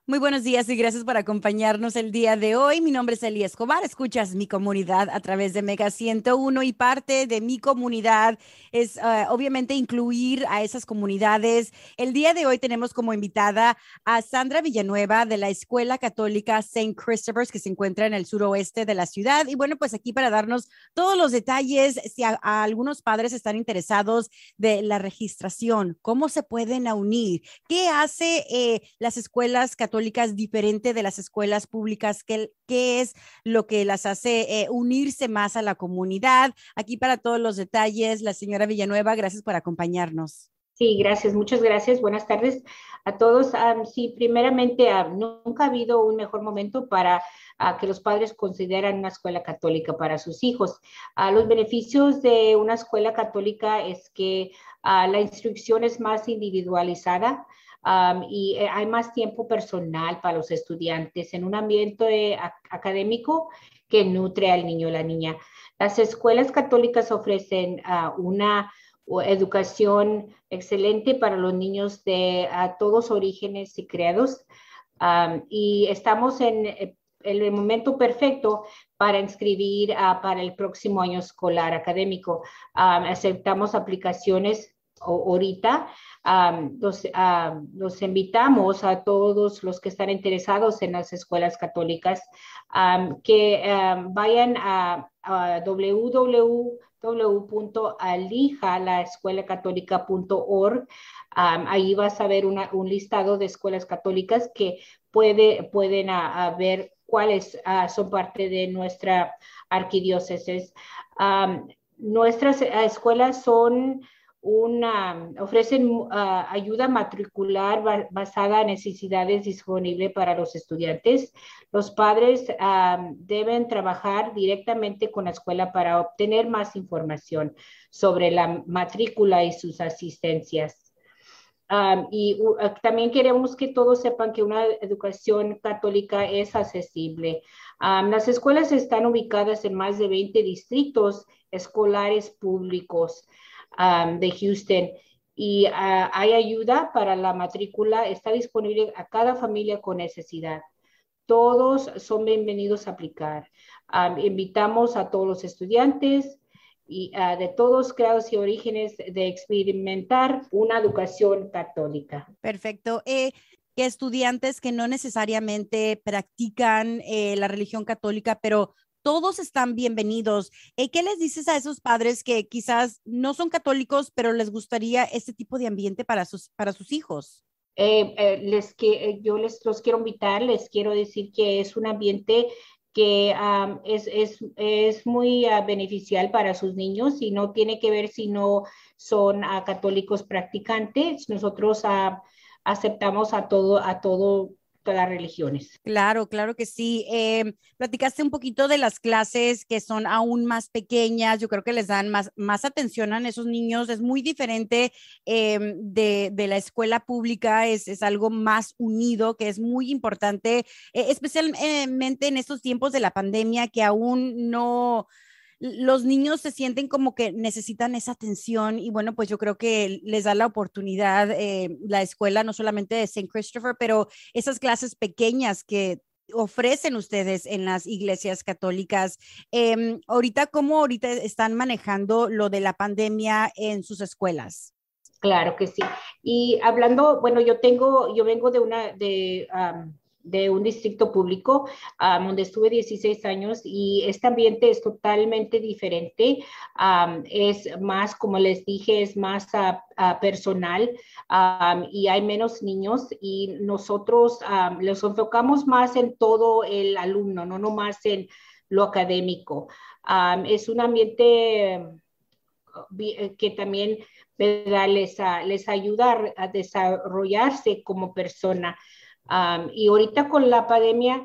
Muy buenos días y gracias por acompañarnos el día de hoy. Mi nombre es Elí Escobar. Escuchas mi comunidad a través de Mega 101 y parte de mi comunidad es obviamente incluir a esas comunidades. El día de hoy tenemos como invitada a Sandra Villanueva de la Escuela Católica Saint Christopher's que se encuentra en el suroeste de la ciudad. Y bueno, pues aquí para darnos todos los detalles, si a algunos padres están interesados de la registración, cómo se pueden unir, qué hace las escuelas católicas diferente de las escuelas públicas, qué es lo que las hace unirse más a la comunidad. Aquí para todos los detalles, la señora Villanueva, gracias por acompañarnos. Sí, gracias, muchas gracias. Buenas tardes a todos. Sí, primeramente, nunca ha habido un mejor momento para que los padres consideran una escuela católica para sus hijos. Los beneficios de una escuela católica es que la instrucción es más individualizada. Y hay más tiempo personal para los estudiantes en un ambiente académico que nutre al niño o la niña. Las escuelas católicas ofrecen una o educación excelente para los niños de todos orígenes y creados. Y estamos en el momento perfecto para inscribir para el próximo año escolar académico. Aceptamos aplicaciones ahorita. Los invitamos a todos los que están interesados en las escuelas católicas que vayan a www.alijalaescuelacatólica.org. Ahí vas a ver un listado de escuelas católicas que pueden ver cuáles son parte de nuestra arquidiócesis. Nuestras escuelas ofrecen ayuda matricular basada en necesidades disponibles para los estudiantes. Los padres deben trabajar directamente con la escuela para obtener más información sobre la matrícula y sus asistencias. También queremos que todos sepan que una educación católica es accesible. Las escuelas están ubicadas en más de 20 distritos escolares públicos de Houston y hay ayuda para la matrícula, está disponible a cada familia con necesidad. Todos son bienvenidos a aplicar. Invitamos a todos los estudiantes y de todos grados y orígenes de experimentar una educación católica. Perfecto. Que estudiantes que no necesariamente practican la religión católica, pero todos están bienvenidos. ¿Qué les dices a esos padres que quizás no son católicos, pero les gustaría este tipo de ambiente para sus hijos? Yo los quiero invitar, les quiero decir que es un ambiente que es muy beneficial para sus niños y no tiene que ver si no son católicos practicantes. Nosotros aceptamos todas las religiones. Claro, claro que sí. Platicaste un poquito de las clases que son aún más pequeñas. Yo creo que les dan más atención a esos niños. Es muy diferente de la escuela pública. Es algo más unido, que es muy importante, especialmente en estos tiempos de la pandemia, que aún no los niños se sienten como que necesitan esa atención y bueno, pues yo creo que les da la oportunidad la escuela, no solamente de Saint Christopher, pero esas clases pequeñas que ofrecen ustedes en las iglesias católicas. Ahorita, ¿cómo ahorita están manejando lo de la pandemia en sus escuelas? Claro que sí. Y hablando, bueno, yo vengo de un distrito público donde estuve 16 años y este ambiente es totalmente diferente. Es más, como les dije, es más personal y hay menos niños y nosotros los enfocamos más en todo el alumno, no nomás en lo académico. Es un ambiente que también, ¿verdad? Les ayuda a desarrollarse como persona. Y ahorita con la pandemia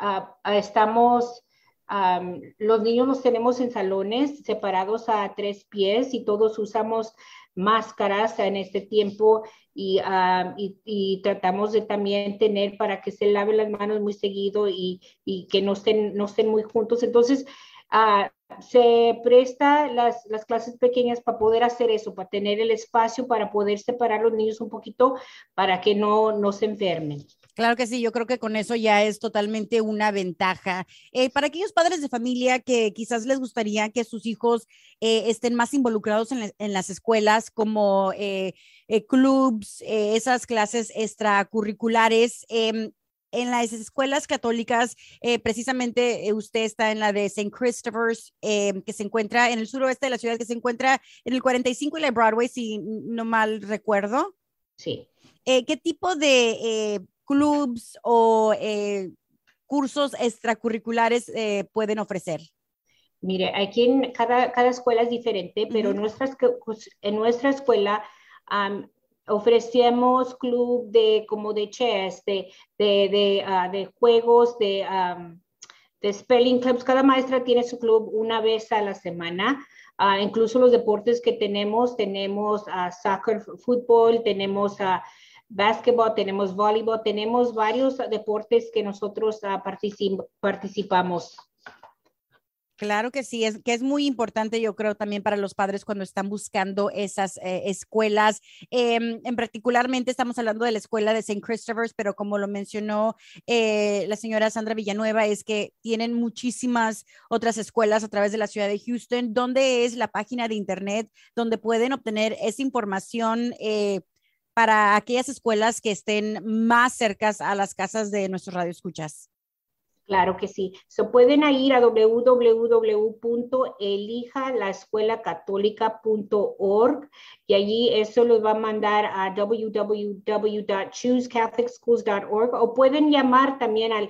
los niños los tenemos en salones separados a 3 pies y todos usamos máscaras en este tiempo y tratamos de también tener para que se laven las manos muy seguido y que no estén muy juntos. Entonces, se presta las clases pequeñas para poder hacer eso, para tener el espacio, para poder separar los niños un poquito, para que no se enfermen. Claro que sí, yo creo que con eso ya es totalmente una ventaja. Para aquellos padres de familia que quizás les gustaría que sus hijos estén más involucrados en las escuelas, como clubs, esas clases extracurriculares, en las escuelas católicas, precisamente usted está en la de St. Christopher's, que se encuentra en el suroeste de la ciudad, que se encuentra en el 45 y la Broadway, si no mal recuerdo. Sí. ¿Qué tipo de clubs o cursos extracurriculares pueden ofrecer? Mire, aquí en cada escuela es diferente, pero Ujú. en nuestra escuela um, ofrecemos club de como de chess, de juegos, de spelling clubs. Cada maestra tiene su club una vez a la semana. Incluso los deportes que tenemos soccer, fútbol, tenemos básquetbol, tenemos voleibol, tenemos varios deportes que nosotros participamos. Claro que sí, es que es muy importante, yo creo, también para los padres cuando están buscando esas escuelas. En particularmente estamos hablando de la escuela de St. Christopher's, pero como lo mencionó la señora Sandra Villanueva, es que tienen muchísimas otras escuelas a través de la ciudad de Houston, donde es la página de internet donde pueden obtener esa información. Para aquellas escuelas que estén más cercas a las casas de nuestros radioescuchas. Claro que sí. Se pueden ir a www.elijalaescuelacatólica.org y allí eso los va a mandar a www.choosecatholicschools.org o pueden llamar también al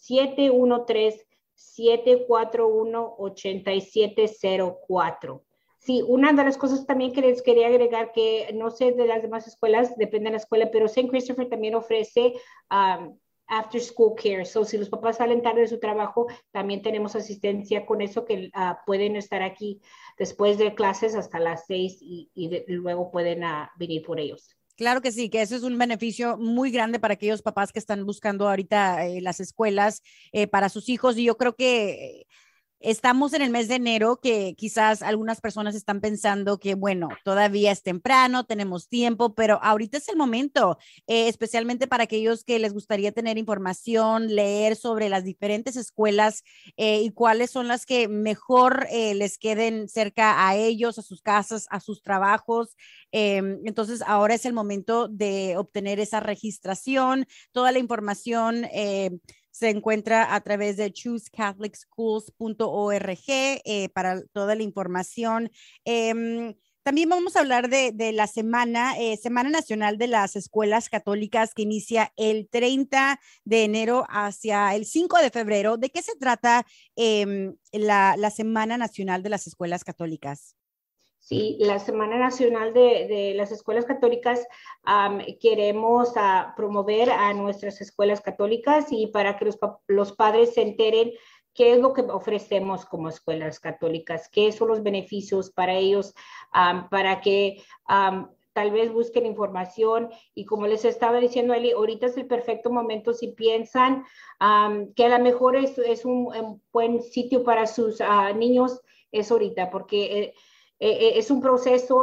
713-741-8704. Sí, una de las cosas también que les quería agregar, que no sé de las demás escuelas, depende de la escuela, pero St. Christopher también ofrece after school care. So, si los papás salen tarde de su trabajo, también tenemos asistencia con eso que pueden estar aquí después de clases hasta las 6 y luego pueden venir por ellos. Claro que sí, que eso es un beneficio muy grande para aquellos papás que están buscando ahorita las escuelas para sus hijos. Y yo creo que estamos en el mes de enero, que quizás algunas personas están pensando que, bueno, todavía es temprano, tenemos tiempo, pero ahorita es el momento, especialmente para aquellos que les gustaría tener información, leer sobre las diferentes escuelas y cuáles son las que mejor les queden cerca a ellos, a sus casas, a sus trabajos. Entonces, ahora es el momento de obtener esa registración, toda la información. Se encuentra a través de choosecatholicschools.org para toda la información. También vamos a hablar de la Semana Nacional de las Escuelas Católicas que inicia el 30 de enero hacia el 5 de febrero. ¿De qué se trata la Semana Nacional de las Escuelas Católicas? Sí, la Semana Nacional de las Escuelas Católicas queremos promover a nuestras escuelas católicas y para que los padres se enteren qué es lo que ofrecemos como escuelas católicas, qué son los beneficios para ellos, para que tal vez busquen información y como les estaba diciendo Eli, ahorita es el perfecto momento si piensan que a lo mejor es un buen sitio para sus niños, es ahorita, porque es un proceso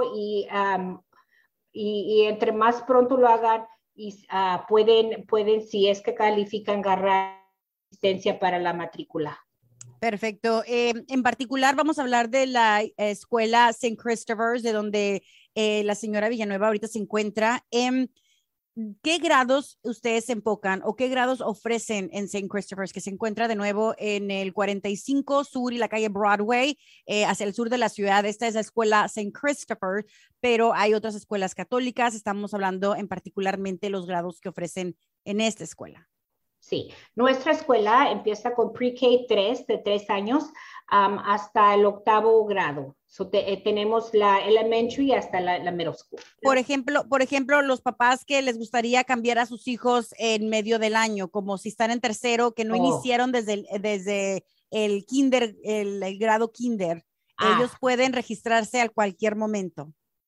y entre más pronto lo hagan, pueden, si es que califican, agarrar asistencia para la matrícula. Perfecto. En particular, vamos a hablar de la escuela St. Christopher's, de donde la señora Villanueva ahorita se encuentra. ¿Qué grados ustedes se enfocan o qué grados ofrecen en St. Christopher's, que se encuentra de nuevo en el 45 Sur y la calle Broadway, hacia el sur de la ciudad? Esta es la escuela St. Christopher, pero hay otras escuelas católicas. Estamos hablando en particularmente los grados que ofrecen en esta escuela. Sí, nuestra escuela empieza con pre-K 3 de 3 años hasta el 8º grado. Tenemos la elementary hasta la middle school. Por ejemplo, los papás que les gustaría cambiar a sus hijos en medio del año, como si están en tercero, que no iniciaron desde el kinder, el grado kinder, ellos pueden registrarse a cualquier momento.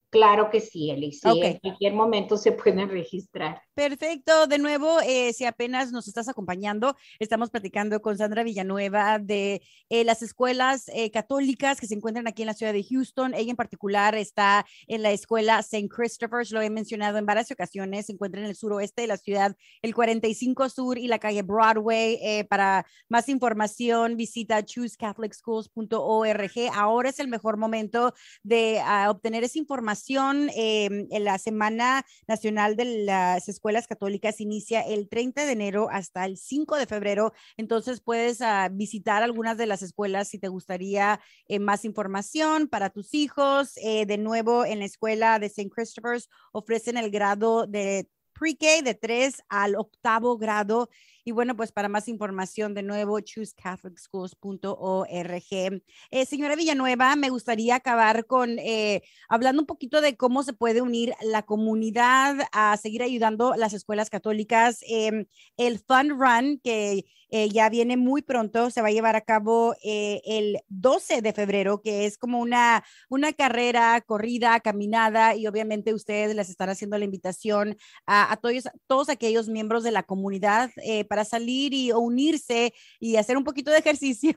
Claro que sí, Eli. Sí, en Ok. cualquier momento se pueden registrar. Perfecto. De nuevo, si apenas nos estás acompañando, estamos platicando con Sandra Villanueva de las escuelas católicas que se encuentran aquí en la ciudad de Houston. Ella en particular está en la escuela St. Christopher's, lo he mencionado en varias ocasiones, se encuentra en el suroeste de la ciudad, el 45 Sur y la calle Broadway. Para más información, visita choosecatholicschools.org. Ahora es el mejor momento de obtener esa información. En la Semana Nacional de las Escuelas Católicas inicia el 30 de enero hasta el 5 de febrero, entonces puedes visitar algunas de las escuelas si te gustaría más información para tus hijos. De nuevo, en la escuela de St. Christopher's ofrecen el grado de pre-K de 3 al 8º grado. Y bueno, pues para más información, de nuevo, choosecatholicschools.org. Señora Villanueva, me gustaría acabar con hablando un poquito de cómo se puede unir la comunidad a seguir ayudando a las escuelas católicas. El Fun Run, que ya viene muy pronto, se va a llevar a cabo el 12 de febrero, que es como una carrera, corrida, caminada, y obviamente ustedes les están haciendo la invitación a todos aquellos miembros de la comunidad para salir y unirse y hacer un poquito de ejercicio.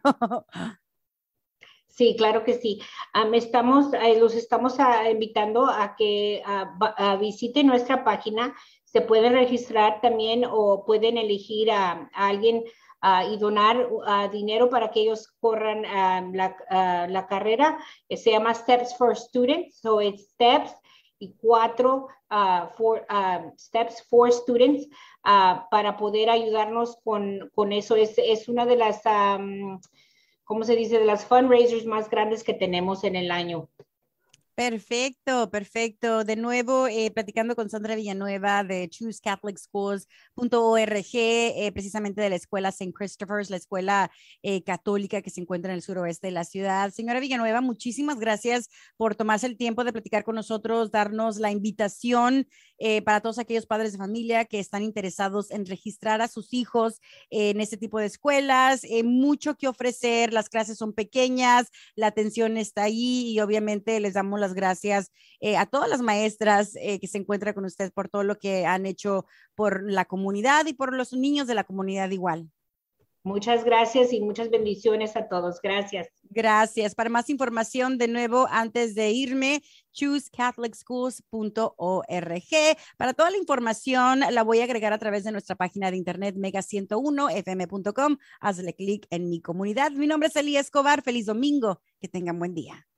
Sí, claro que sí. Los estamos invitando a que visiten nuestra página. Se pueden registrar también o pueden elegir a alguien y donar dinero para que ellos corran la carrera. Se llama Steps for Students, so it's Steps y 4 Steps for Students para poder ayudarnos con eso. Es una de las ¿cómo se dice? De las fundraisers más grandes que tenemos en el año. Perfecto, perfecto. De nuevo, platicando con Sandra Villanueva de choosecatholicschools.org, precisamente de la escuela St. Christopher's, la escuela católica que se encuentra en el suroeste de la ciudad. Señora Villanueva, muchísimas gracias por tomarse el tiempo de platicar con nosotros, darnos la invitación para todos aquellos padres de familia que están interesados en registrar a sus hijos en este tipo de escuelas. Mucho que ofrecer, las clases son pequeñas, la atención está ahí y obviamente les damos las gracias a todas las maestras que se encuentran con ustedes por todo lo que han hecho por la comunidad y por los niños de la comunidad igual. Muchas gracias y muchas bendiciones a todos. Gracias. Gracias. Para más información, de nuevo, antes de irme, choosecatholicschools.org. Para toda la información, la voy a agregar a través de nuestra página de internet mega101fm.com. Hazle clic en mi comunidad. Mi nombre es Elías Escobar. Feliz domingo. Que tengan buen día.